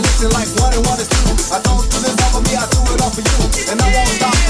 mixing like one and one is two. I don't do this all for me, I do it all for you. And I won't stop